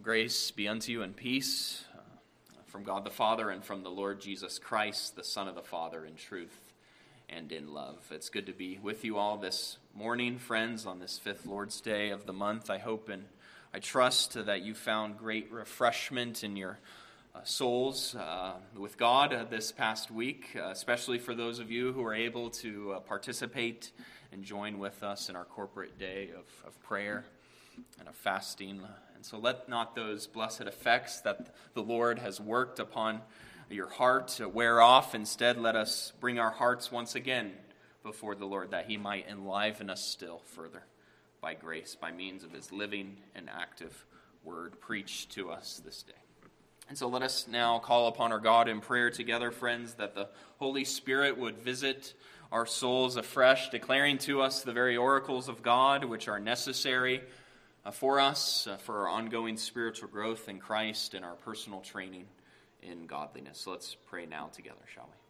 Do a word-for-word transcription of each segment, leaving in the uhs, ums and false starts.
Grace be unto you and peace uh, from God the Father and from the Lord Jesus Christ, the Son of the Father, in truth and in love. It's good to be with you all this morning, friends, on this fifth Lord's Day of the month. I hope and I trust that you found great refreshment in your uh, souls uh, with God uh, this past week, uh, especially for those of you who are able to uh, participate and join with us in our corporate day of, of prayer and of fasting. And so let not those blessed effects that the Lord has worked upon your heart wear off. Instead, let us bring our hearts once again before the Lord, that he might enliven us still further by grace, by means of his living and active word preached to us this day. And so let us now call upon our God in prayer together, friends, that the Holy Spirit would visit our souls afresh, declaring to us the very oracles of God which are necessary Uh, for us, uh, for our ongoing spiritual growth in Christ and our personal training in godliness. So let's pray now together, shall we?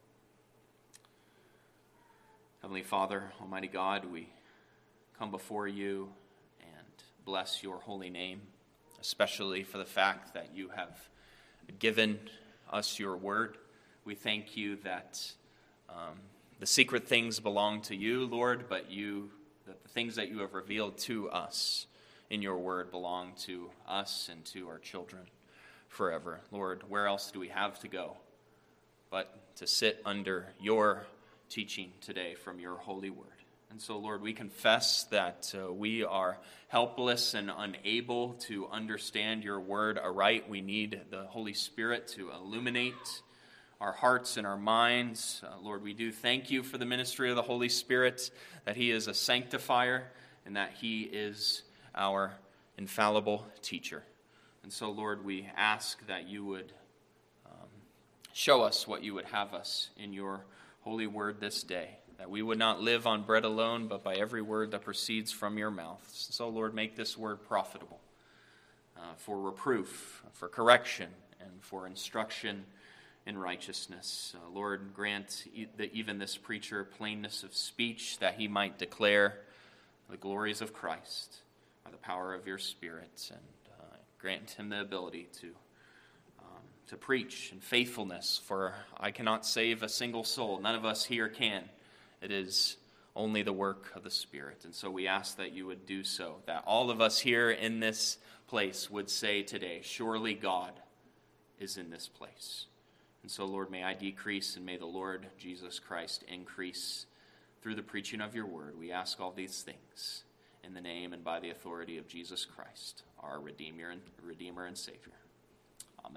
Heavenly Father, Almighty God, we come before you and bless your holy name, especially for the fact that you have given us your word. We thank you that um, the secret things belong to you, Lord, but you, that the things that you have revealed to us in your word belong to us and to our children forever. Lord, where else do we have to go but to sit under your teaching today from your holy word? And so, Lord, we confess that uh, we are helpless and unable to understand your word aright. We need the Holy Spirit to illuminate our hearts and our minds. Uh, Lord, we do thank you for the ministry of the Holy Spirit, that he is a sanctifier and that he is our infallible teacher. And so, Lord, we ask that you would um, show us what you would have us in your holy word this day, that we would not live on bread alone, but by every word that proceeds from your mouth. So, Lord, make this word profitable uh, for reproof, for correction, and for instruction in righteousness. Uh, Lord, grant e- that even this preacher plainness of speech, that he might declare the glories of Christ by the power of your Spirit, and uh, grant him the ability to um, to preach in faithfulness, for I cannot save a single soul. None of us here can. It is only the work of the Spirit. And so we ask that you would do so, that all of us here in this place would say today, surely God is in this place. And so, Lord, may I decrease and may the Lord Jesus Christ increase through the preaching of your word. We ask all these things in the name and by the authority of Jesus Christ, our Redeemer and Redeemer and Savior. Amen.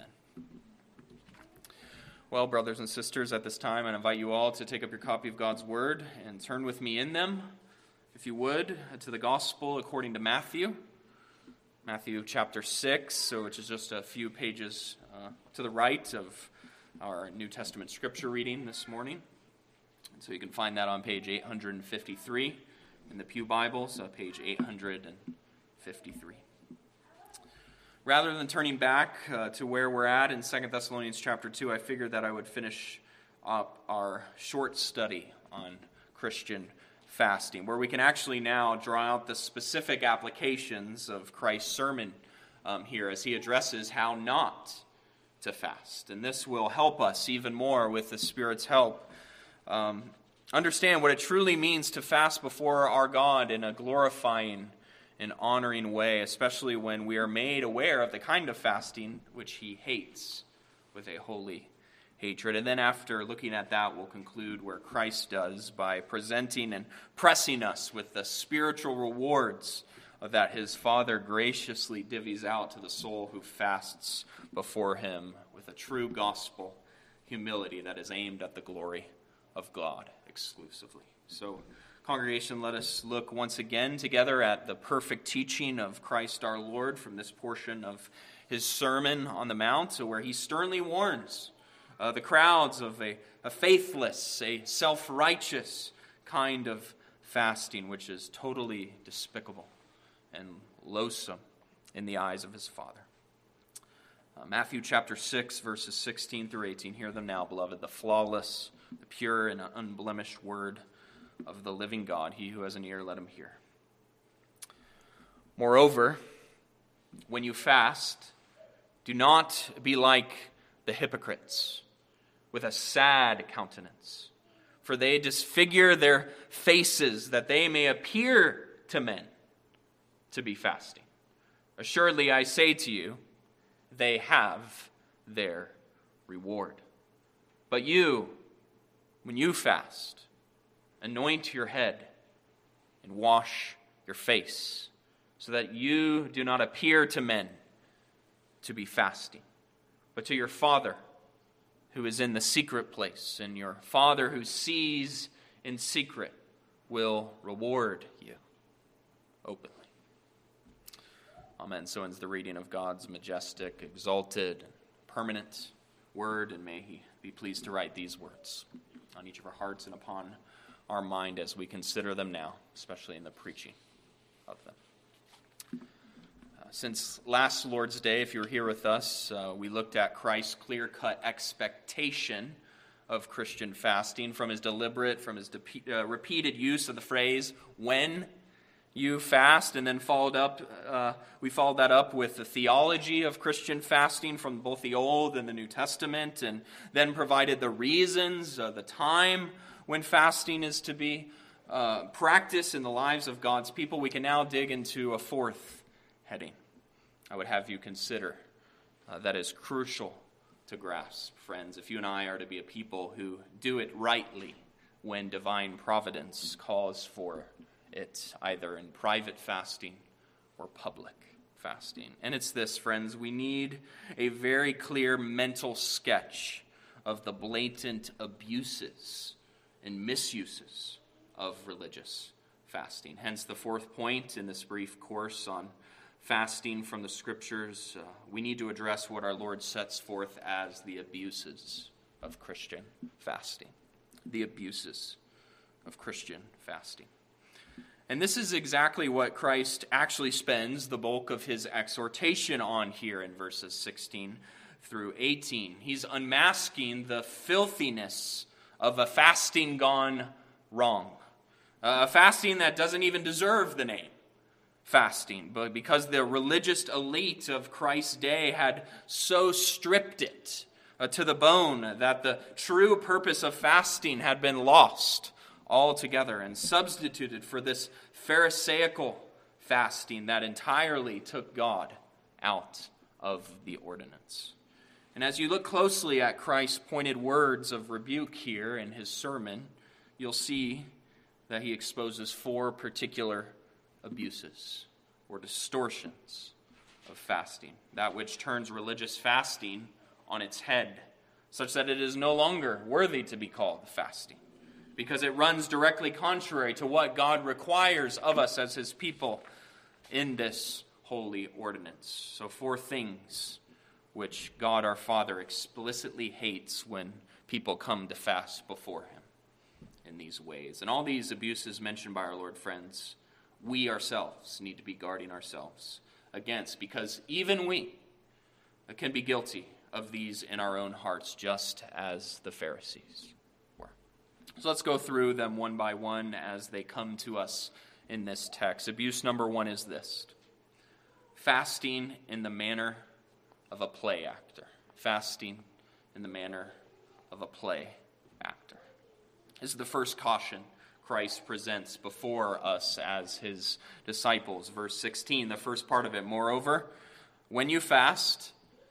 Well, brothers and sisters, at this time I invite you all to take up your copy of God's Word and turn with me in them, if you would, to the Gospel according to Matthew. Matthew chapter six, so which is just a few pages uh, to the right of our New Testament scripture reading this morning. And so you can find that on page eight hundred fifty-three. In the Pew Bibles, uh, page eight hundred fifty-three. Rather than turning back uh, to where we're at in Second Thessalonians chapter two, I figured that I would finish up our short study on Christian fasting, where we can actually now draw out the specific applications of Christ's sermon um, here as he addresses how not to fast. And this will help us even more with the Spirit's help Um, understand what it truly means to fast before our God in a glorifying and honoring way, especially when we are made aware of the kind of fasting which he hates with a holy hatred. And then after looking at that, we'll conclude where Christ does by presenting and pressing us with the spiritual rewards that his Father graciously divvies out to the soul who fasts before him with a true gospel humility that is aimed at the glory of God exclusively. So, congregation, let us look once again together at the perfect teaching of Christ our Lord from this portion of his Sermon on the Mount, where he sternly warns uh, the crowds of a, a faithless, a self-righteous kind of fasting, which is totally despicable and loathsome in the eyes of his Father. Uh, Matthew chapter six, verses sixteen through eighteen. Hear them now, beloved, the flawless, the pure and unblemished word of the living God. He who has an ear, let him hear. Moreover, when you fast, do not be like the hypocrites, with a sad countenance, for they disfigure their faces that they may appear to men to be fasting. Assuredly, I say to you, they have their reward. But you, when you fast, anoint your head and wash your face, so that you do not appear to men to be fasting, but to your Father who is in the secret place, and your Father who sees in secret will reward you openly. Amen. So ends the reading of God's majestic, exalted, permanent word, and may he be pleased to write these words on each of our hearts and upon our mind as we consider them now, especially in the preaching of them. Since last Lord's Day, if you were here with us, uh, we looked at Christ's clear-cut expectation of Christian fasting, from his deliberate, from his de- uh, repeated use of the phrase, when you fast, and then followed up, uh, we followed that up with the theology of Christian fasting from both the Old and the New Testament, and then provided the reasons, uh, the time when fasting is to be uh, practiced in the lives of God's people. We can now dig into a fourth heading I would have you consider uh, that is crucial to grasp, friends, if you and I are to be a people who do it rightly when divine providence calls for it, either in private fasting or public fasting. And it's this, friends, we need a very clear mental sketch of the blatant abuses and misuses of religious fasting. Hence the fourth point in this brief course on fasting from the Scriptures. Uh, we need to address what our Lord sets forth as the abuses of Christian fasting. The abuses of Christian fasting. And this is exactly what Christ actually spends the bulk of his exhortation on here in verses sixteen through eighteen. He's unmasking the filthiness of a fasting gone wrong. Uh, a fasting that doesn't even deserve the name fasting, but because the religious elite of Christ's day had so stripped it uh, to the bone that the true purpose of fasting had been lost altogether and substituted for this Pharisaical fasting that entirely took God out of the ordinance. And as you look closely at Christ's pointed words of rebuke here in his sermon, you'll see that he exposes four particular abuses or distortions of fasting, that which turns religious fasting on its head, such that it is no longer worthy to be called fasting, because it runs directly contrary to what God requires of us as his people in this holy ordinance. So four things which God our Father explicitly hates when people come to fast before him in these ways. And all these abuses mentioned by our Lord, friends, we ourselves need to be guarding ourselves against, because even we can be guilty of these in our own hearts, just as the Pharisees were. So let's go through them one by one as they come to us in this text. Abuse number one is this: fasting in the manner of a play actor. Fasting in the manner of a play actor. This is the first caution Christ presents before us as his disciples. Verse sixteen, the first part of it. Moreover, when you fast,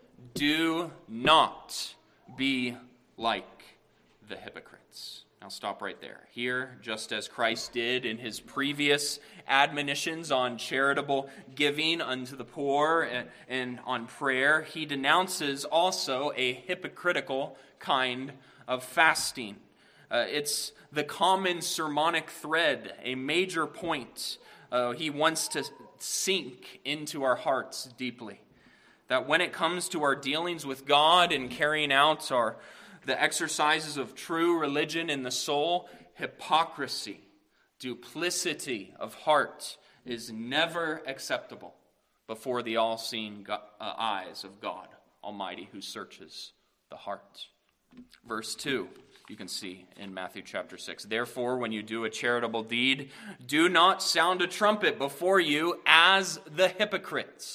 do not be like the hypocrites. Now stop right there. Here, just as Christ did in his previous admonitions on charitable giving unto the poor and, and on prayer, he denounces also a hypocritical kind of fasting. Uh, it's the common sermonic thread, a major point uh, he wants to sink into our hearts deeply. That when it comes to our dealings with God and carrying out our the exercises of true religion in the soul, hypocrisy, duplicity of heart is never acceptable before the all-seeing God, uh, eyes of God Almighty, who searches the heart. Verse two. You can see in Matthew chapter six. Therefore, when you do a charitable deed, do not sound a trumpet before you as the hypocrites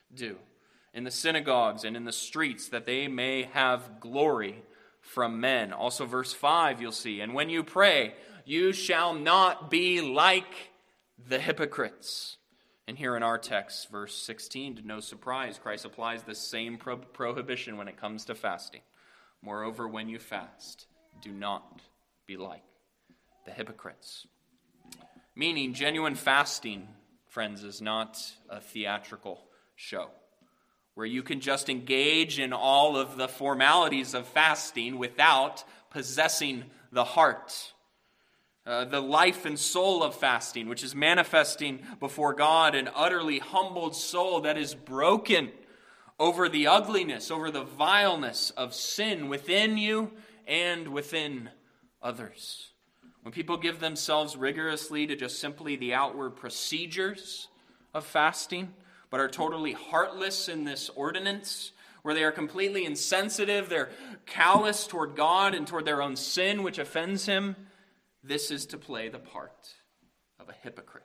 do in the synagogues and in the streets, that they may have glory from men. Also verse five, you'll see, and when you pray, you shall not be like the hypocrites. And here in our text, verse sixteen, to no surprise, Christ applies the same pro- prohibition when it comes to fasting. Moreover, when you fast, do not be like the hypocrites. Meaning, genuine fasting, friends, is not a theatrical show where you can just engage in all of the formalities of fasting without possessing the heart. Uh, the life and soul of fasting, which is manifesting before God an utterly humbled soul that is broken over the ugliness, over the vileness of sin within you and within others. When people give themselves rigorously to just simply the outward procedures of fasting, but are totally heartless in this ordinance, where they are completely insensitive, they're callous toward God and toward their own sin, which offends him, this is to play the part of a hypocrite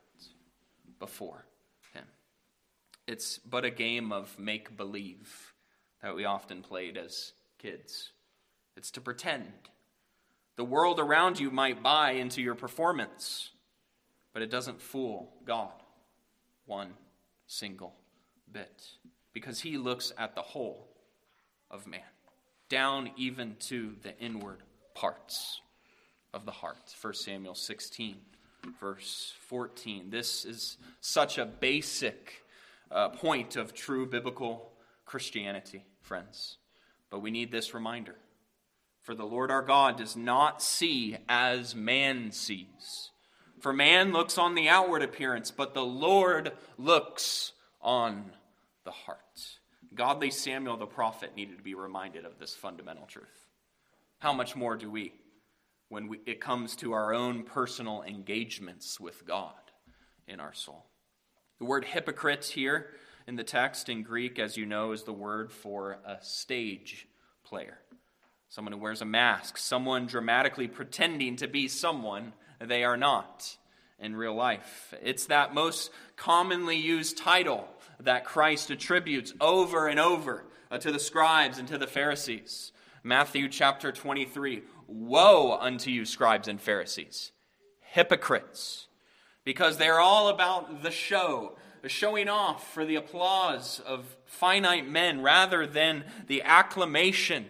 before him. It's but a game of make-believe that we often played as kids. It's to pretend. The world around you might buy into your performance, but it doesn't fool God one single bit, because he looks at the whole of man, down even to the inward parts of the heart. First Samuel sixteen, verse fourteen. This is such a basic uh, point of true biblical Christianity, friends. But we need this reminder. For the Lord our God does not see as man sees. For man looks on the outward appearance, but the Lord looks on the heart. Godly Samuel the prophet needed to be reminded of this fundamental truth. How much more do we, when we, it comes to our own personal engagements with God in our soul? The word hypocrite here in the text in Greek, as you know, is the word for a stage player. Someone who wears a mask, someone dramatically pretending to be someone they are not in real life. It's that most commonly used title that Christ attributes over and over uh, to the scribes and to the Pharisees. Matthew chapter twenty-three, woe unto you, scribes and Pharisees, hypocrites, because they're all about the show, the showing off for the applause of finite men rather than the acclamation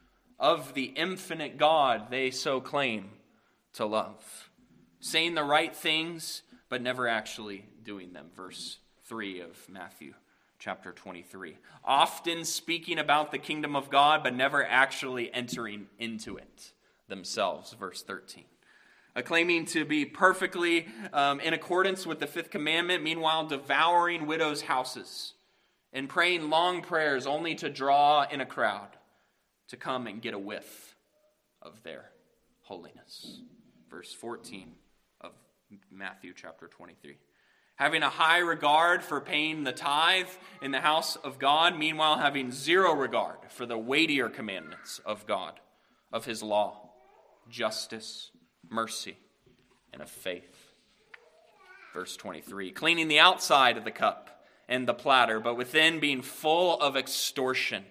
of the infinite God they so claim to love. Saying the right things, but never actually doing them. Verse three of Matthew chapter twenty-three. Often speaking about the kingdom of God, but never actually entering into it themselves. Verse thirteen. Uh, claiming to be perfectly um, in accordance with the fifth commandment, meanwhile devouring widows' houses and praying long prayers only to draw in a crowd to come and get a whiff of their holiness. Verse fourteen of Matthew chapter twenty-three. Having a high regard for paying the tithe in the house of God, meanwhile having zero regard for the weightier commandments of God, of his law, justice, mercy, and of faith. Verse twenty-three. Cleaning the outside of the cup and the platter, but within being full of extortion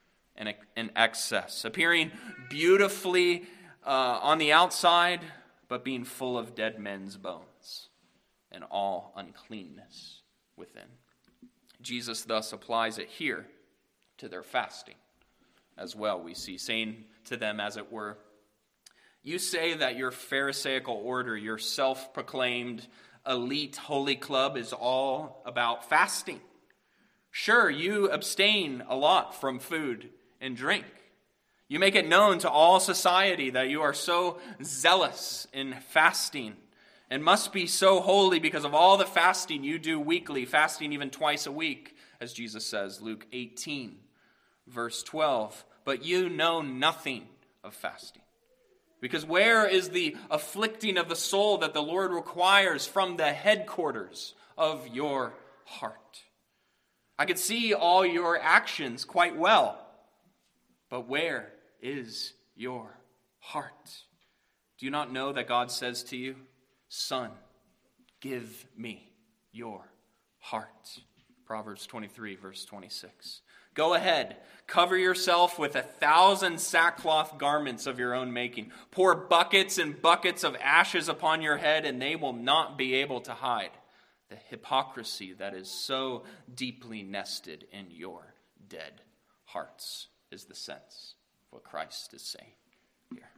and excess, appearing beautifully uh, on the outside, but being full of dead men's bones and all uncleanness within. Jesus thus applies it here to their fasting as well, we see, saying to them, as it were, you say that your Pharisaical order, your self-proclaimed elite holy club, is all about fasting. Sure, you abstain a lot from food and drink. You make it known to all society that you are so zealous in fasting and must be so holy because of all the fasting you do weekly, fasting even twice a week, as Jesus says, Luke eighteen, verse twelve. But you know nothing of fasting. Because where is the afflicting of the soul that the Lord requires from the headquarters of your heart? I could see all your actions quite well. But where is your heart? Do you not know that God says to you, son, give me your heart. Proverbs twenty-three, verse twenty-six. Go ahead, cover yourself with a thousand sackcloth garments of your own making. Pour buckets and buckets of ashes upon your head, and they will not be able to hide the hypocrisy that is so deeply nested in your dead hearts, is the sense of what Christ is saying here.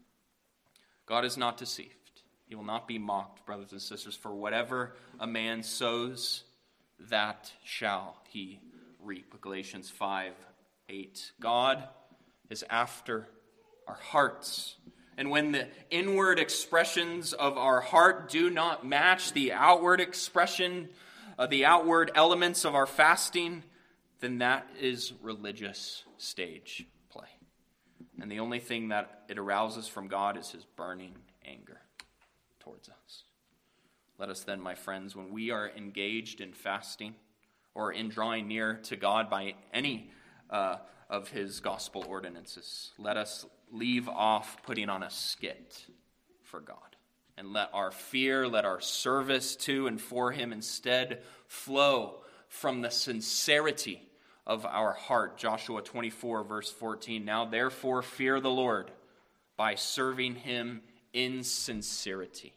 God is not deceived. He will not be mocked, brothers and sisters, for whatever a man sows, that shall he reap. Galatians five, eight. God is after our hearts. And when the inward expressions of our heart do not match the outward expression, uh, the outward elements of our fasting, then that is religious stage play. And the only thing that it arouses from God is his burning anger towards us. Let us then, my friends, when we are engaged in fasting or in drawing near to God by any uh, of his gospel ordinances, let us leave off putting on a skit for God. And let our fear, let our service to and for him instead flow from the sincerity of our heart. Joshua twenty-four, verse fourteen. Now therefore fear the Lord by serving him in sincerity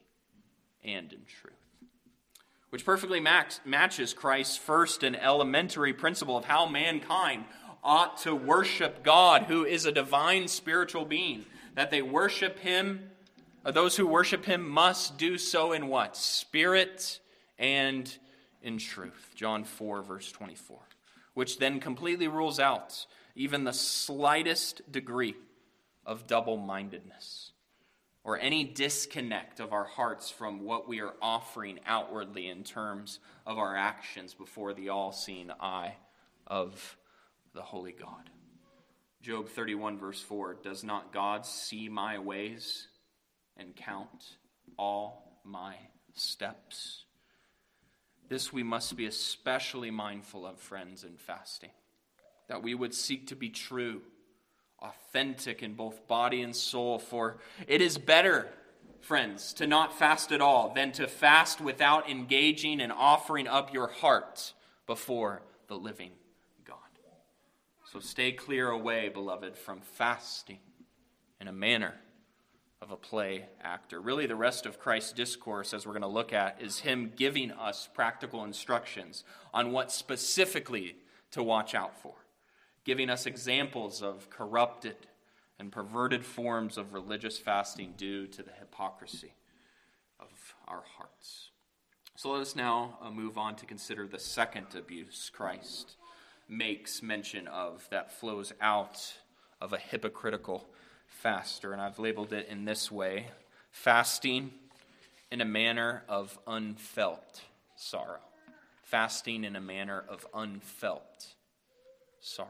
and in truth. Which perfectly max, matches Christ's first and elementary principle of how mankind ought to worship God, who is a divine spiritual being. That they worship him, or those who worship him must do so in what? Spirit and in truth. John four, verse twenty-four. Which then completely rules out even the slightest degree of double-mindedness, or any disconnect of our hearts from what we are offering outwardly in terms of our actions before the all-seeing eye of the holy God. Job thirty-one, verse four, does not God see my ways and count all my steps? This we must be especially mindful of, friends, in fasting, that we would seek to be true, authentic in both body and soul, for it is better, friends, to not fast at all than to fast without engaging and offering up your heart before the living God. So stay clear away, beloved, from fasting in a manner of a play actor. Really, the rest of Christ's discourse, as we're going to look at, is him giving us practical instructions on what specifically to watch out for, giving us examples of corrupted and perverted forms of religious fasting due to the hypocrisy of our hearts. So let us now uh, move on to consider the second abuse Christ makes mention of that flows out of a hypocritical faster. And I've labeled it in this way: fasting in a manner of unfelt sorrow. Fasting in a manner of unfelt sorrow.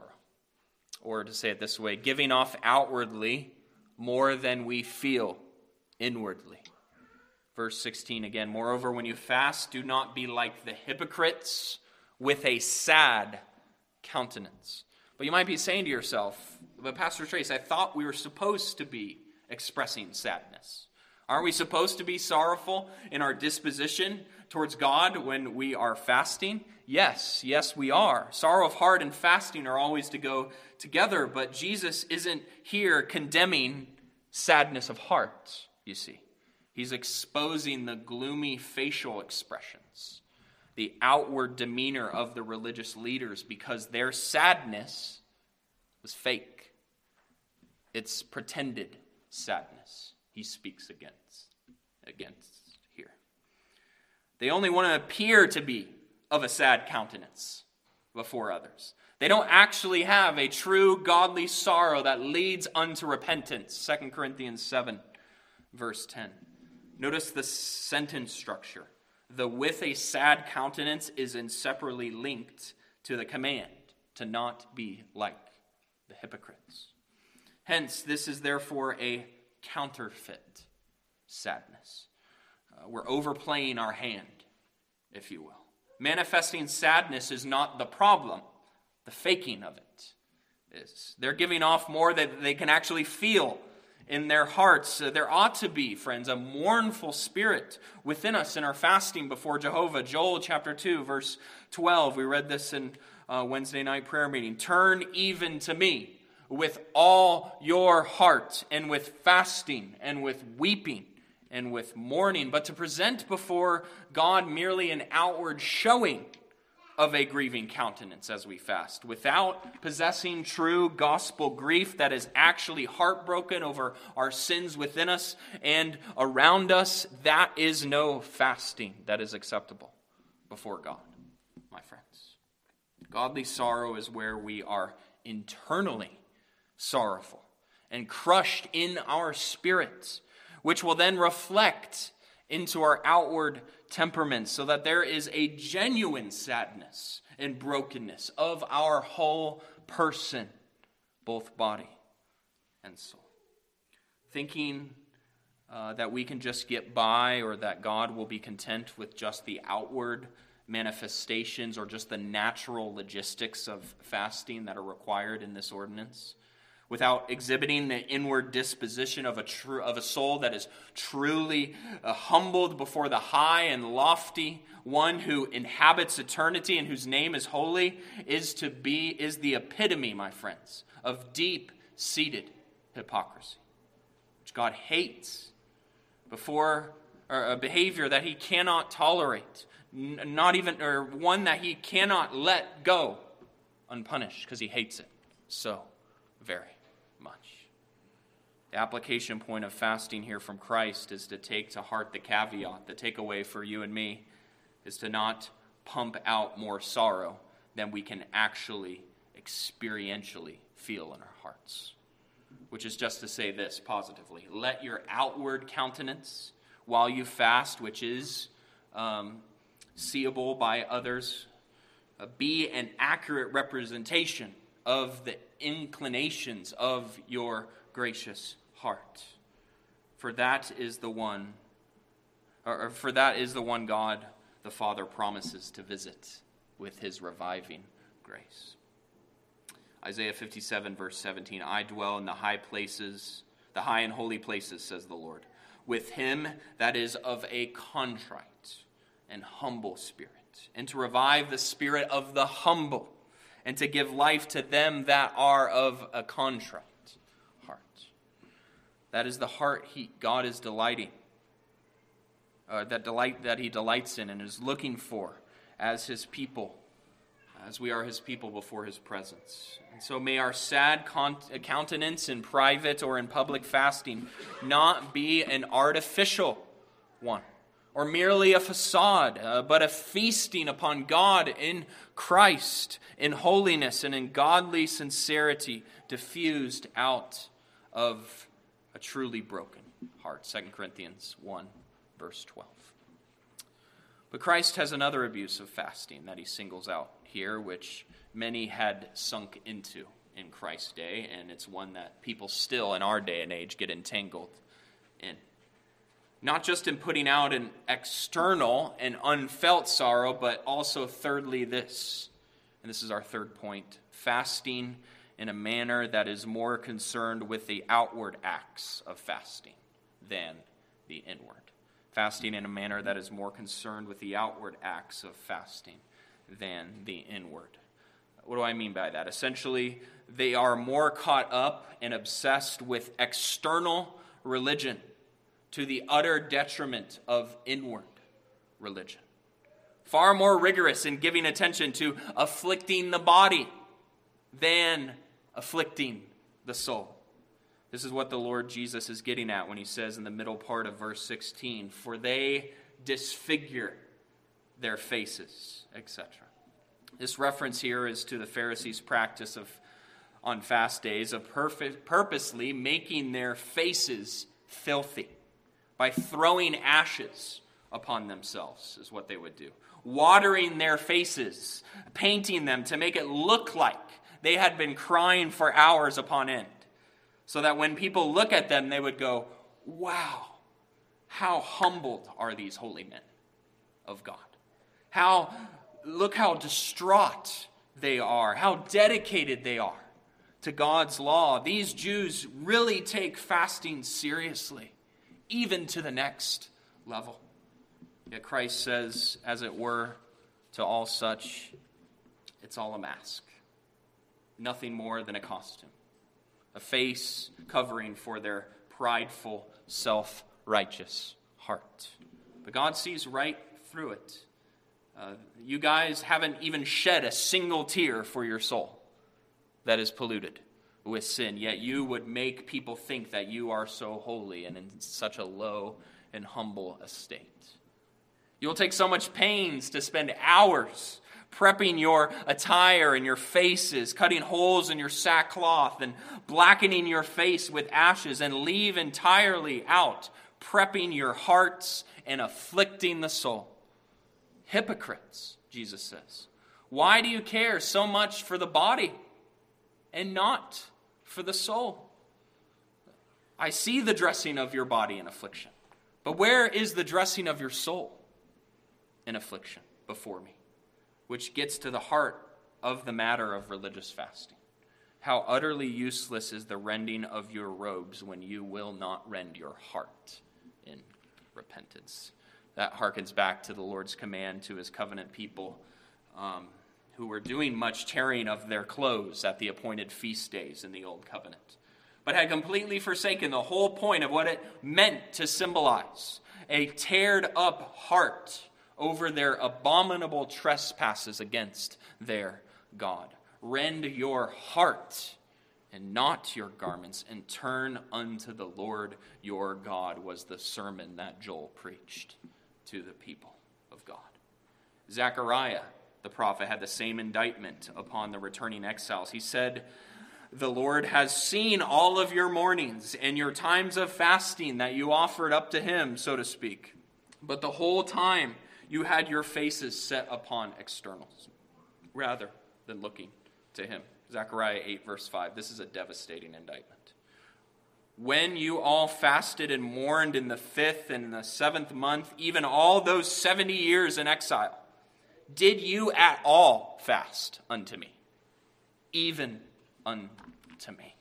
Or to say it this way, giving off outwardly more than we feel inwardly. Verse sixteen again, moreover, when you fast, do not be like the hypocrites with a sad countenance. But you might be saying to yourself, but Pastor Trace, I thought we were supposed to be expressing sadness. Aren't we supposed to be sorrowful in our disposition towards God when we are fasting? Yes, yes we are. Sorrow of heart and fasting are always to go together, but Jesus isn't here condemning sadness of heart, you see. He's exposing the gloomy facial expressions, the outward demeanor of the religious leaders, because their sadness was fake. It's pretended sadness he speaks against, against here. They only want to appear to be of a sad countenance before others. They don't actually have a true godly sorrow that leads unto repentance. Second Corinthians seven, verse ten. Notice the sentence structure. The with a sad countenance is inseparably linked to the command to not be like the hypocrites. Hence, this is therefore a counterfeit sadness. Uh, we're overplaying our hand, if you will. Manifesting sadness is not the problem. The faking of it is. They're giving off more than they can actually feel in their hearts. Uh, there ought to be, friends, a mournful spirit within us in our fasting before Jehovah. Joel chapter two, verse twelve. We read this in uh, Wednesday night prayer meeting. Turn even to me with all your heart, and with fasting, and with weeping, and with mourning, but to present before God merely an outward showing of a grieving countenance as we fast, without possessing true gospel grief that is actually heartbroken over our sins within us and around us. That is no fasting that is acceptable before God, my friends. Godly sorrow is where we are internally sorrowful and crushed in our spirits, which will then reflect into our outward temperaments, so that there is a genuine sadness and brokenness of our whole person, both body and soul. Thinking uh, that we can just get by, or that God will be content with just the outward manifestations or just the natural logistics of fasting that are required in this ordinance, without exhibiting the inward disposition of a true of a soul that is truly uh, humbled before the high and lofty one who inhabits eternity and whose name is holy, is to be is the epitome, my friends, of deep-seated hypocrisy, which God hates, before or a behavior that he cannot tolerate, n- not even or one that he cannot let go unpunished, because he hates it so very much. The application point of fasting here from Christ is to take to heart the caveat. The takeaway for you and me is to not pump out more sorrow than we can actually experientially feel in our hearts. Which is just to say this positively: let your outward countenance while you fast, which is um, seeable by others, uh, be an accurate representation of the inclinations of your gracious heart. For that is the one, or for that is the one God the Father promises to visit with his reviving grace. Isaiah fifty-seven, verse seventeen, I dwell in the high places, the high and holy places, says the Lord, with him that is of a contrite and humble spirit, and to revive the spirit of the humble, and to give life to them that are of a contrite heart. That is the heart he, God is delighting, uh, that delight that he delights in and is looking for as his people, as we are his people before his presence. And so may our sad con- countenance in private or in public fasting not be an artificial one, or merely a facade, uh, but a feasting upon God in Christ, in holiness and in godly sincerity, diffused out of a truly broken heart. Second Corinthians one, verse twelve. But Christ has another abuse of fasting that he singles out here, which many had sunk into in Christ's day, and it's one that people still in our day and age get entangled in. Not just in putting out an external and unfelt sorrow, but also thirdly this, and this is our third point, fasting in a manner that is more concerned with the outward acts of fasting than the inward. Fasting in a manner that is more concerned with the outward acts of fasting than the inward. What do I mean by that? Essentially, they are more caught up and obsessed with external religion to the utter detriment of inward religion. Far more rigorous in giving attention to afflicting the body than afflicting the soul. This is what the Lord Jesus is getting at when he says in the middle part of verse sixteen, for they disfigure their faces, et cetera. This reference here is to the Pharisees' practice of, on fast days, of perfect, purposely making their faces filthy by throwing ashes upon themselves, is what they would do. Watering their faces, painting them to make it look like they had been crying for hours upon end, so that when people look at them, they would go, wow, how humbled are these holy men of God. How, look how distraught they are, how dedicated they are to God's law. These Jews really take fasting seriously, even to the next level. Yet Christ says, as it were, to all such, it's all a mask. Nothing more than a costume. A face covering for their prideful, self-righteous heart. But God sees right through it. Uh, you guys haven't even shed a single tear for your soul that is polluted with sin, yet you would make people think that you are so holy and in such a low and humble estate. You'll take so much pains to spend hours prepping your attire and your faces, cutting holes in your sackcloth and blackening your face with ashes, and leave entirely out prepping your hearts and afflicting the soul. Hypocrites, Jesus says. Why do you care so much for the body and not for the soul? I see the dressing of your body in affliction, but where is the dressing of your soul in affliction before me? Which gets to the heart of the matter of religious fasting. How utterly useless is the rending of your robes when you will not rend your heart in repentance. That harkens back to the Lord's command to his covenant people um, who were doing much tearing of their clothes at the appointed feast days in the Old Covenant, but had completely forsaken the whole point of what it meant to symbolize a teared up heart over their abominable trespasses against their God. Rend your heart and not your garments, and turn unto the Lord your God, was the sermon that Joel preached to the people of God. Zechariah, the prophet, had the same indictment upon the returning exiles. He said, the Lord has seen all of your mournings and your times of fasting that you offered up to him, so to speak. But the whole time you had your faces set upon externals, rather than looking to him. Zechariah eight, verse five. This is a devastating indictment. When you all fasted and mourned in the fifth and the seventh month, even all those seventy years in exile, did you at all fast unto me? Even unto me.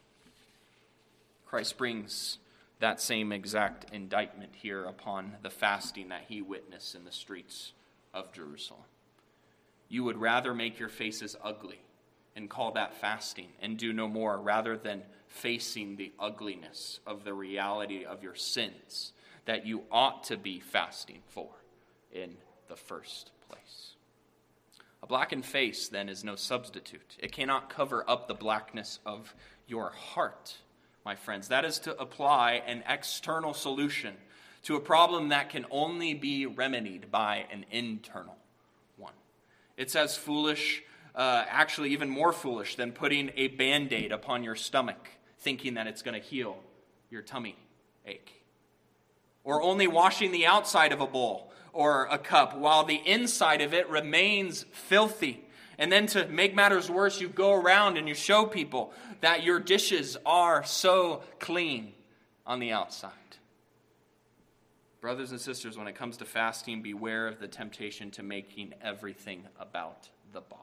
Christ brings that same exact indictment here upon the fasting that he witnessed in the streets of Jerusalem. You would rather make your faces ugly and call that fasting and do no more, rather than facing the ugliness of the reality of your sins that you ought to be fasting for in the first place. A blackened face, then, is no substitute. It cannot cover up the blackness of your heart, my friends. That is to apply an external solution to a problem that can only be remedied by an internal one. It's as foolish, uh, actually even more foolish, than putting a Band-Aid upon your stomach, thinking that it's going to heal your tummy ache. Or only washing the outside of a bowl or a cup while the inside of it remains filthy. And then to make matters worse, you go around and you show people that your dishes are so clean on the outside. Brothers and sisters, when it comes to fasting, beware of the temptation to making everything about the body.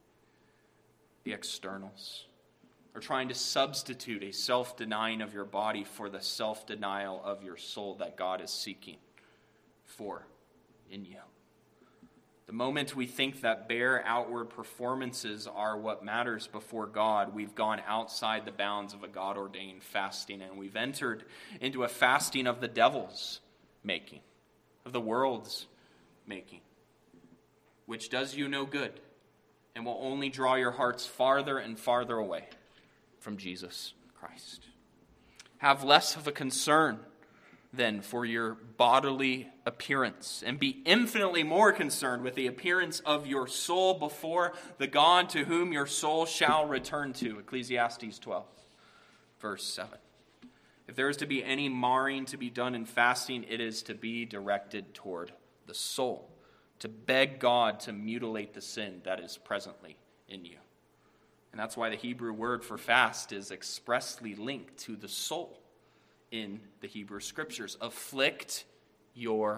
The externals. Or trying to substitute a self-denying of your body for the self-denial of your soul that God is seeking for in you. The moment we think that bare outward performances are what matters before God, we've gone outside the bounds of a God-ordained fasting, and we've entered into a fasting of the devil's making, of the world's making, which does you no good and will only draw your hearts farther and farther away from Jesus Christ. Have less of a concern then for your bodily appearance, and be infinitely more concerned with the appearance of your soul before the God to whom your soul shall return to. Ecclesiastes twelve, verse seven. If there is to be any marring to be done in fasting, it is to be directed toward the soul, to beg God to mutilate the sin that is presently in you. And that's why the Hebrew word for fast is expressly linked to the soul in the Hebrew Scriptures. Afflict your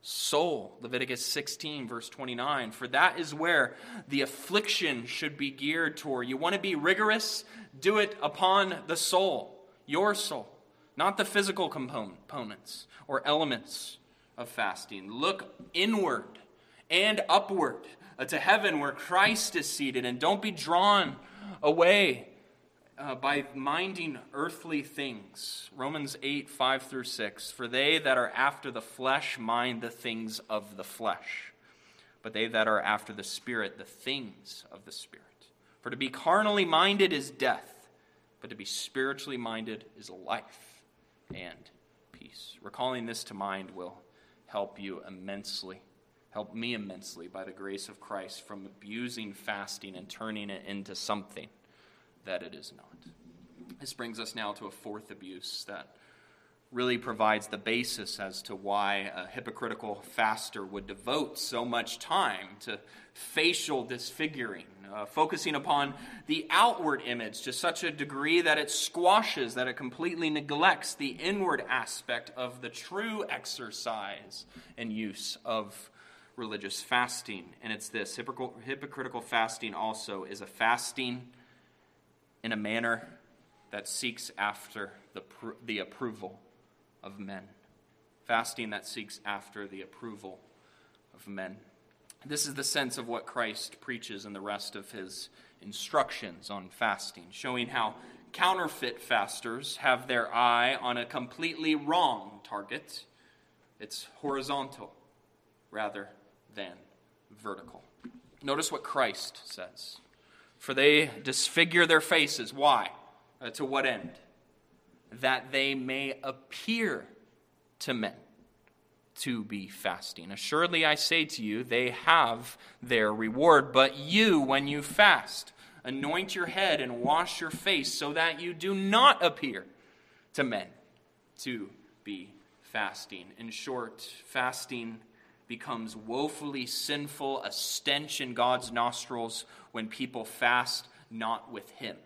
soul. Leviticus sixteen, verse twenty-nine. For that is where the affliction should be geared toward. You want to be rigorous? Do it upon the soul, your soul, not the physical components or elements of fasting. Look inward and upward to heaven where Christ is seated, and don't be drawn away uh, by minding earthly things. Romans eight, five through six. For they that are after the flesh mind the things of the flesh, but they that are after the Spirit, the things of the Spirit. For to be carnally minded is death, but to be spiritually minded is life and peace. Recalling this to mind will help you immensely, help me immensely by the grace of Christ from abusing fasting and turning it into something that it is not. This brings us now to a fourth abuse that really provides the basis as to why a hypocritical faster would devote so much time to facial disfiguring, uh, focusing upon the outward image to such a degree that it squashes, that it completely neglects the inward aspect of the true exercise and use of religious fasting. And it's this: hypocritical, hypocritical fasting also is a fasting in a manner that seeks after the, the approval of men. Fasting that seeks after the approval of men. This is the sense of what Christ preaches in the rest of his instructions on fasting, showing how counterfeit fasters have their eye on a completely wrong target. It's horizontal rather than vertical. Notice what Christ says. For they disfigure their faces. Why? Uh, to what end? That they may appear to men to be fasting. Assuredly, I say to you, they have their reward. But you, when you fast, anoint your head and wash your face, so that you do not appear to men to be fasting. In short, fasting becomes woefully sinful, a stench in God's nostrils when people fast not with him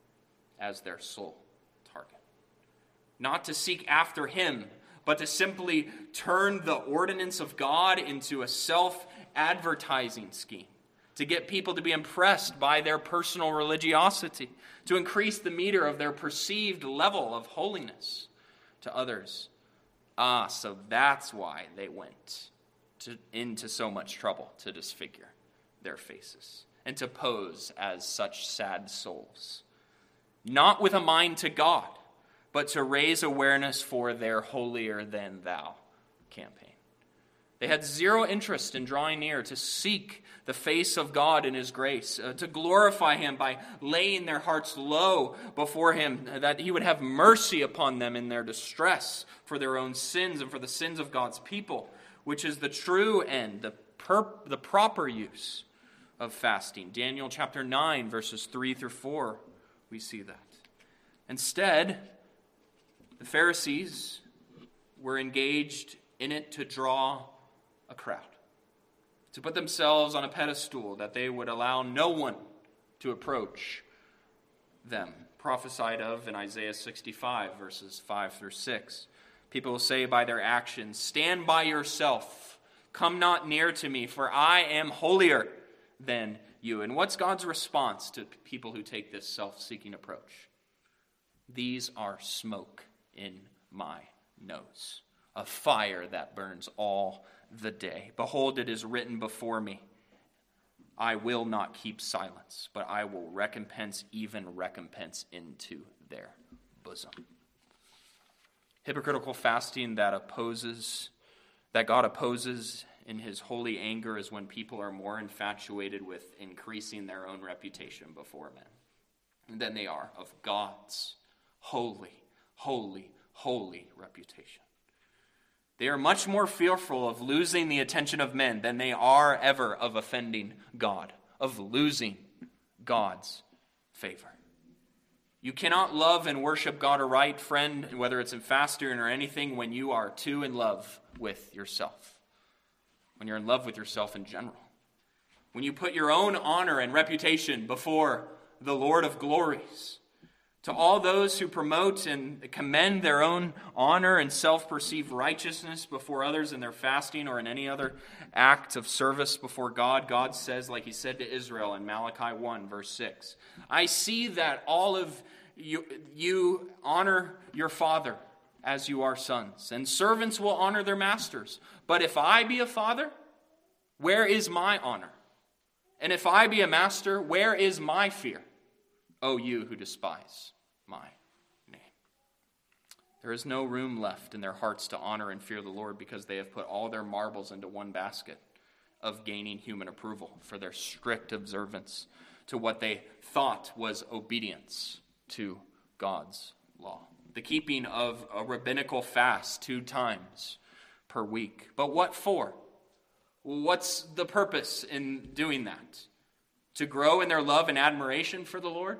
as their sole target. Not to seek after him, but to simply turn the ordinance of God into a self-advertising scheme, to get people to be impressed by their personal religiosity, to increase the meter of their perceived level of holiness to others. Ah, so that's why they went to, into so much trouble to disfigure their faces and to pose as such sad souls. Not with a mind to God, but to raise awareness for their holier-than-thou campaign. They had zero interest in drawing near to seek the face of God in his grace, uh, to glorify him by laying their hearts low before him, that he would have mercy upon them in their distress for their own sins and for the sins of God's people, which is the true end, the, perp- the proper use of fasting. Daniel chapter nine, verses three through four, we see that. Instead, the Pharisees were engaged in it to draw a crowd, to put themselves on a pedestal that they would allow no one to approach them, prophesied of in Isaiah sixty-five, verses five through six. People will say by their actions, "Stand by yourself, come not near to me, for I am holier than you." And what's God's response to people who take this self-seeking approach? These are smoke in my nose, a fire that burns all the day. Behold, it is written before me, I will not keep silence, but I will recompense, even recompense into their bosom. Hypocritical fasting that opposes, that God opposes in his holy anger is when people are more infatuated with increasing their own reputation before men than they are of God's holy, holy, holy reputation. They are much more fearful of losing the attention of men than they are ever of offending God, of losing God's favor. You cannot love and worship God aright, friend, whether it's in fasting or anything, when you are too in love with yourself. When you're in love with yourself in general. When you put your own honor and reputation before the Lord of glories, To all those who promote and commend their own honor and self-perceived righteousness before others in their fasting or in any other act of service before God, God says, like he said to Israel in Malachi one, verse six, I see that all of you, you honor your father as you are sons, and servants will honor their masters. But if I be a father, where is my honor? And if I be a master, where is my fear? O you who despise my name. There is no room left in their hearts to honor and fear the Lord, because they have put all their marbles into one basket of gaining human approval for their strict observance to what they thought was obedience to God's law. The keeping of a rabbinical fast two times per week. But what for? What's the purpose in doing that? To grow in their love and admiration for the Lord?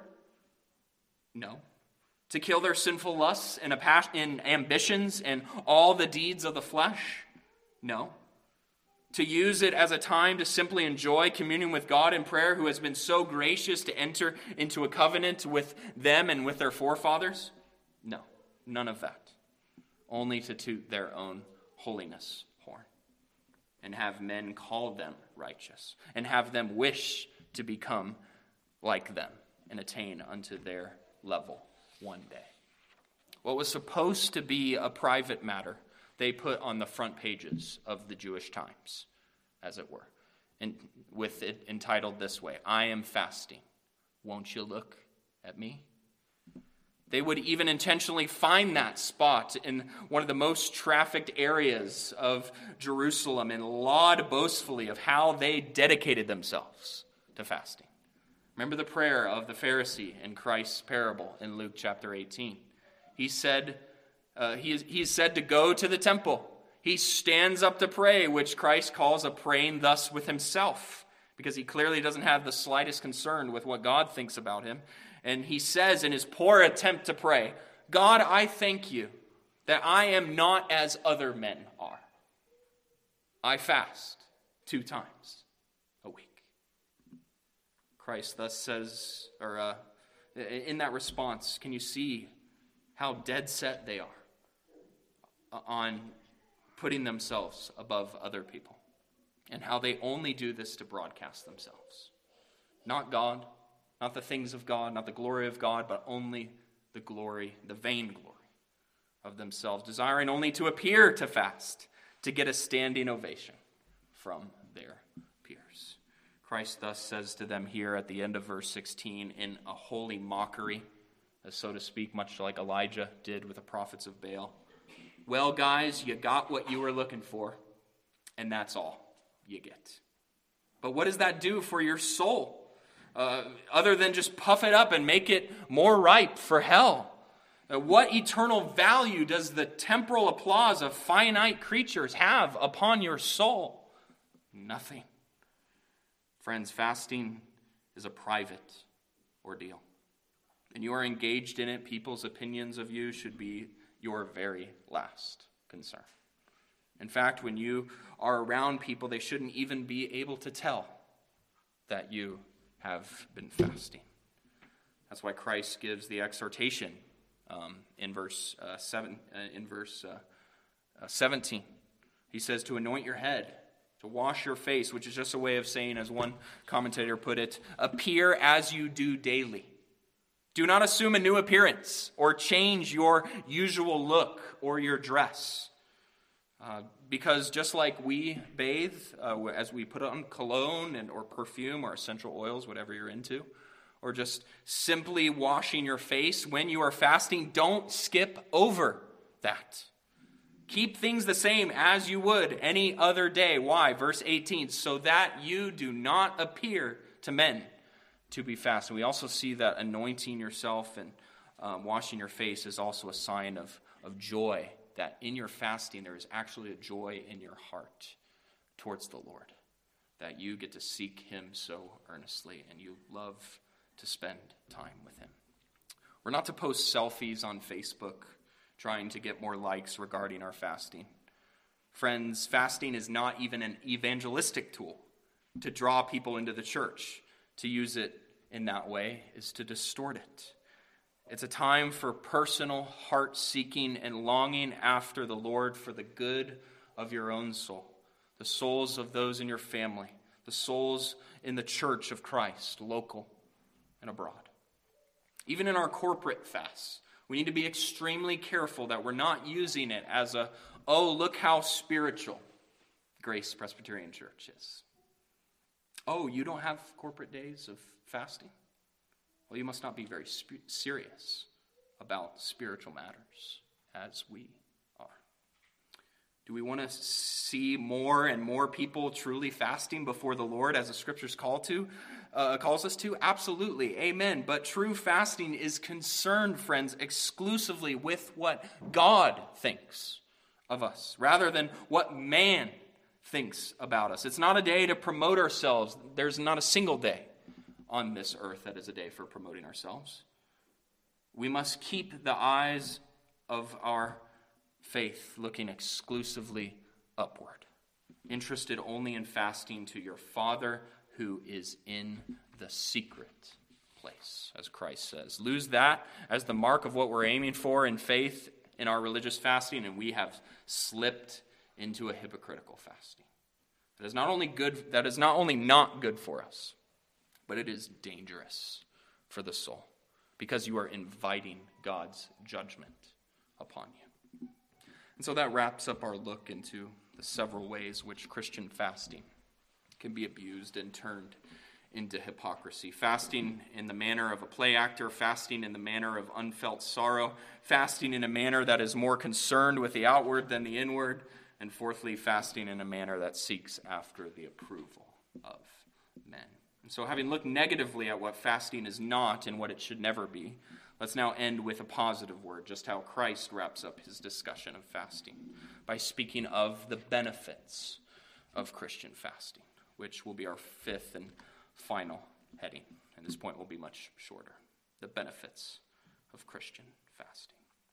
No. To kill their sinful lusts and ambitions and all the deeds of the flesh? No. To use it as a time to simply enjoy communion with God in prayer, who has been so gracious to enter into a covenant with them and with their forefathers? No, none of that. Only to toot their own holiness horn and have men call them righteous and have them wish to become like them and attain unto their level one day. What was supposed to be a private matter, they put on the front pages of the Jewish Times, as it were, and with it entitled this way, I am fasting. Won't you look at me? They would even intentionally find that spot in one of the most trafficked areas of Jerusalem and laud boastfully of how they dedicated themselves to fasting. Remember the prayer of the Pharisee in Christ's parable in Luke chapter eighteen. He said, uh, he, is, he is said to go to the temple. He stands up to pray, which Christ calls a praying thus with himself, because he clearly doesn't have the slightest concern with what God thinks about him. And he says in his poor attempt to pray, God, I thank you that I am not as other men are. I fast two times a week. Christ thus says, or uh, in that response, can you see how dead set they are on putting themselves above other people, and how they only do this to broadcast themselves? Not God, not the things of God, not the glory of God, but only the glory, the vain glory of themselves, desiring only to appear to fast, to get a standing ovation from their peers. Christ thus says to them here at the end of verse sixteen in a holy mockery, as so to speak, much like Elijah did with the prophets of Baal. Well, guys, you got what you were looking for, and that's all you get. But what does that do for your soul? Uh, other than just puff it up and make it more ripe for hell? Uh, what eternal value does the temporal applause of finite creatures have upon your soul? Nothing. Friends, fasting is a private ordeal. And you are engaged in it, people's opinions of you should be your very last concern. In fact, when you are around people, they shouldn't even be able to tell that you have been fasting. That's why Christ gives the exhortation um, in verse uh, seven. Uh, in verse uh, uh, seventeen, he says to anoint your head, to wash your face, which is just a way of saying, as one commentator put it, appear as you do daily. Do not assume a new appearance or change your usual look or your dress. Uh, because just like we bathe, uh, as we put on cologne and or perfume or essential oils, whatever you're into, or just simply washing your face when you are fasting, don't skip over that. Keep things the same as you would any other day. Why? Verse eighteen, so that you do not appear to men to be fasting. We also see that anointing yourself and um, washing your face is also a sign of, of joy, that in your fasting there is actually a joy in your heart towards the Lord, that you get to seek him so earnestly and you love to spend time with him. We're not to post selfies on Facebook trying to get more likes regarding our fasting. Friends, fasting is not even an evangelistic tool to draw people into the church. To use it in that way is to distort it. It's a time for personal heart-seeking and longing after the Lord for the good of your own soul, the souls of those in your family, the souls in the church of Christ, local and abroad. Even in our corporate fasts, we need to be extremely careful that we're not using it as a, oh, look how spiritual Grace Presbyterian Church is. Oh, you don't have corporate days of fasting? Well, you must not be very sp- serious about spiritual matters as we are. Do we want to see more and more people truly fasting before the Lord as the Scriptures call to, uh, calls us to? Absolutely, amen. But true fasting is concerned, friends, exclusively with what God thinks of us, rather than what man thinks about us. It's not a day to promote ourselves. There's not a single day on this earth that is a day for promoting ourselves. We must keep the eyes of our faith looking exclusively upward, interested only in fasting to your Father who is in the secret place, as Christ says. Lose that as the mark of what we're aiming for in faith in our religious fasting, and we have slipped into a hypocritical fasting. That is not only good, that is not only not good for us, but it is dangerous for the soul, because you are inviting God's judgment upon you. And so that wraps up our look into the several ways which Christian fasting can be abused and turned into hypocrisy. Fasting in the manner of a play actor, fasting in the manner of unfelt sorrow, fasting in a manner that is more concerned with the outward than the inward, and fourthly, fasting in a manner that seeks after the approval of men. And so having looked negatively at what fasting is not and what it should never be, let's now end with a positive word, just how Christ wraps up his discussion of fasting by speaking of the benefits of Christian fasting, which will be our fifth and final heading. And this point will be much shorter. The benefits of Christian fasting.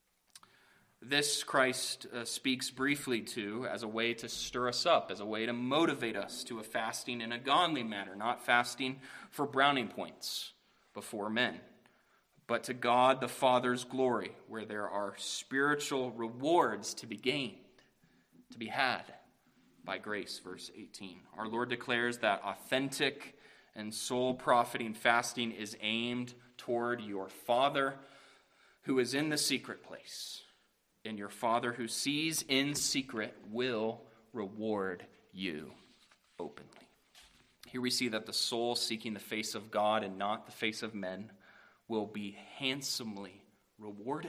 This Christ uh, speaks briefly to as a way to stir us up, as a way to motivate us to a fasting in a godly manner, not fasting for brownie points before men, but to God the Father's glory, where there are spiritual rewards to be gained, to be had by grace, verse eighteen. Our Lord declares that authentic and soul-profiting fasting is aimed toward your Father who is in the secret place. And your Father who sees in secret will reward you openly. Here we see that the soul seeking the face of God and not the face of men will be handsomely rewarded.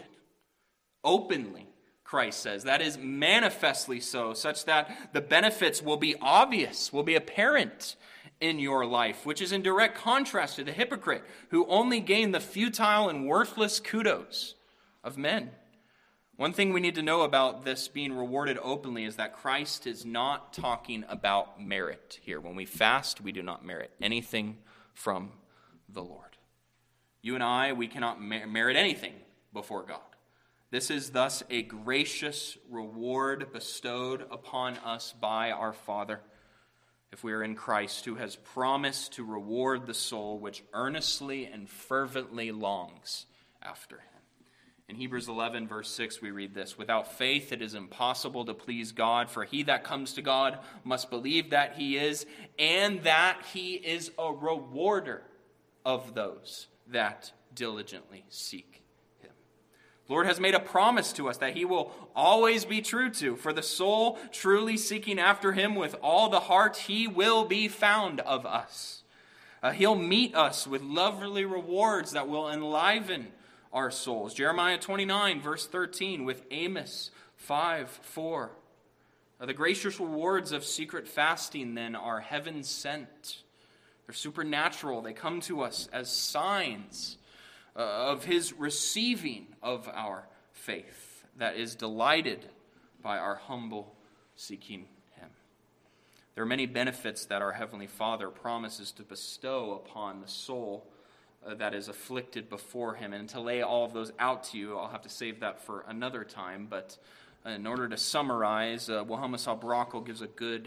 Openly, Christ says. That is manifestly so, such that the benefits will be obvious, will be apparent in your life, which is in direct contrast to the hypocrite who only gain the futile and worthless kudos of men. One thing we need to know about this being rewarded openly is that Christ is not talking about merit here. When we fast, we do not merit anything from the Lord. You and I, we cannot merit anything before God. This is thus a gracious reward bestowed upon us by our Father, if we are in Christ, who has promised to reward the soul which earnestly and fervently longs after him. In Hebrews eleven, verse six, we read this: without faith it is impossible to please God, for he that comes to God must believe that he is, and that he is a rewarder of those that diligently seek him. The Lord has made a promise to us that he will always be true to. For the soul truly seeking after him with all the heart, he will be found of us. Uh, he'll meet us with lovely rewards that will enliven our souls. Jeremiah twenty-nine, verse thirteen, with Amos five four. Uh, the gracious rewards of secret fasting, then, are heaven sent. They're supernatural. They come to us as signs uh, of his receiving of our faith that is delighted by our humble seeking him. There are many benefits that our Heavenly Father promises to bestow upon the soul uh, that is afflicted before him. And to lay all of those out to you, I'll have to save that for another time. But in order to summarize, uh, Wilhelmus Albrockel gives a good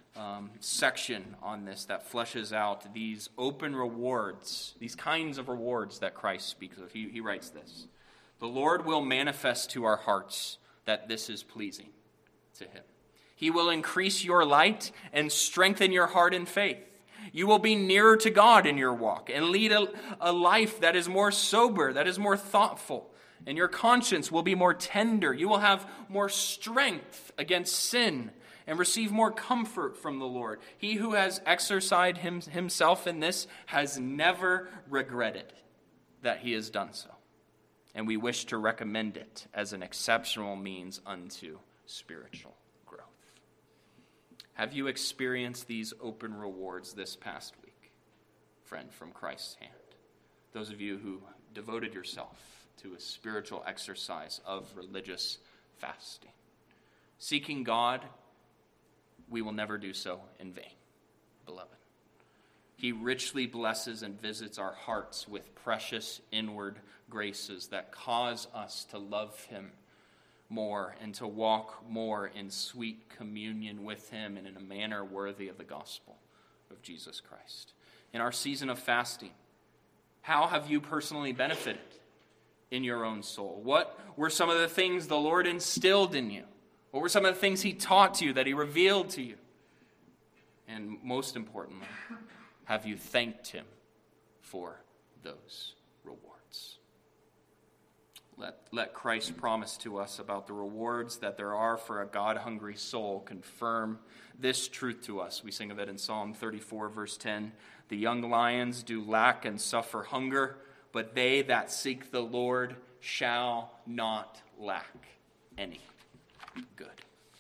um, section on this that fleshes out these open rewards, these kinds of rewards that Christ speaks of. He, he writes this: "The Lord will manifest to our hearts that this is pleasing to him. He will increase your light and strengthen your heart in faith. You will be nearer to God in your walk and lead a, a life that is more sober, that is more thoughtful, and your conscience will be more tender. You will have more strength against sin and receive more comfort from the Lord. He who has exercised him, himself in this has never regretted that he has done so. And we wish to recommend it as an exceptional means unto spiritual growth." Have you experienced these open rewards this past week, friend, from Christ's hand? Those of you who devoted yourself to a spiritual exercise of religious fasting. Seeking God, we will never do so in vain, beloved. He richly blesses and visits our hearts with precious inward graces that cause us to love him more and to walk more in sweet communion with him and in a manner worthy of the gospel of Jesus Christ. In our season of fasting, how have you personally benefited in your own soul? What were some of the things the Lord instilled in you? What were some of the things he taught to you, that he revealed to you? And most importantly, have you thanked him for those rewards? Let, let Christ's promise to us about the rewards that there are for a God-hungry soul confirm this truth to us. We sing of it in Psalm thirty-four, verse ten. "The young lions do lack and suffer hunger, but they that seek the Lord shall not lack any good."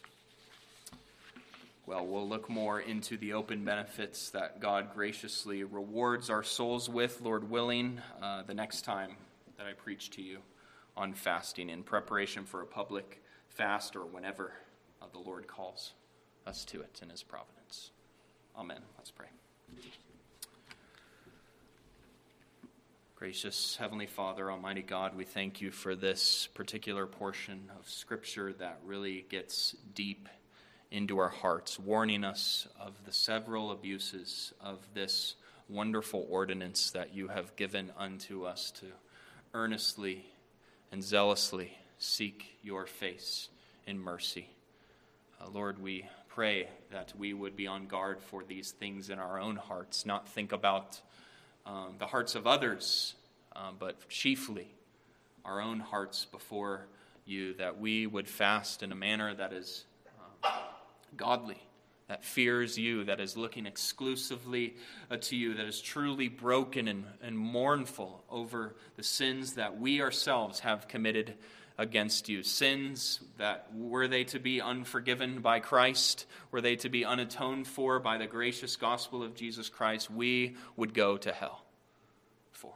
Well, we'll look more into the open benefits that God graciously rewards our souls with, Lord willing, uh, the next time that I preach to you on fasting in preparation for a public fast or whenever uh, the Lord calls us to it in his providence. Amen. Let's pray. Gracious Heavenly Father, Almighty God, we thank you for this particular portion of Scripture that really gets deep into our hearts, warning us of the several abuses of this wonderful ordinance that you have given unto us to earnestly and zealously seek your face in mercy. Uh, Lord, we pray that we would be on guard for these things in our own hearts, not think about um, the hearts of others, um, but chiefly our own hearts before you, that we would fast in a manner that is um, godly, that fears you, that is looking exclusively uh, to you, that is truly broken and, and mournful over the sins that we ourselves have committed against you. Sins that, were they to be unforgiven by Christ, were they to be unatoned for by the gracious gospel of Jesus Christ, we would go to hell for.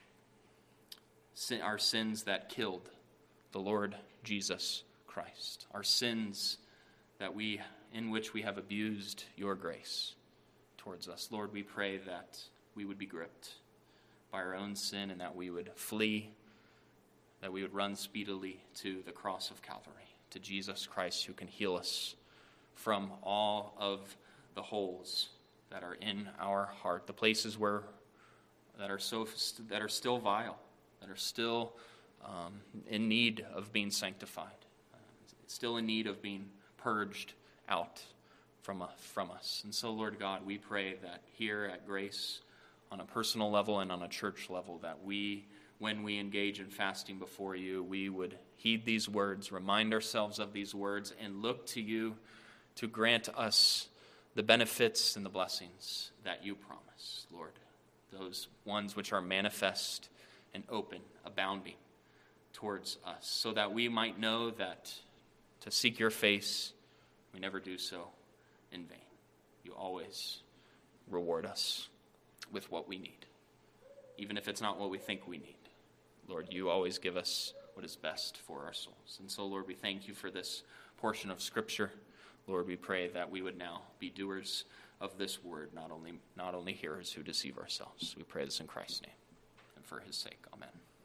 Sin, our sins that killed the Lord Jesus Christ. Our sins that we in which we have abused your grace towards us. Lord, we pray that we would be gripped by our own sin and that we would flee, that we would run speedily to the cross of Calvary, to Jesus Christ, who can heal us from all of the holes that are in our heart, the places where that are so that are still vile, that are still um, in need of being sanctified, uh, still in need of being purged out from, uh, from us. And so, Lord God, we pray that here at Grace, on a personal level and on a church level, that we, when we engage in fasting before you, we would heed these words, remind ourselves of these words, and look to you to grant us the benefits and the blessings that you promise, Lord, those ones which are manifest and open, abounding towards us, so that we might know that to seek your face, we never do so in vain. You always reward us with what we need, even if it's not what we think we need. Lord, you always give us what is best for our souls. And so, Lord, we thank you for this portion of Scripture. Lord, we pray that we would now be doers of this word, not only, not only hearers who deceive ourselves. We pray this in Christ's name and for his sake. Amen.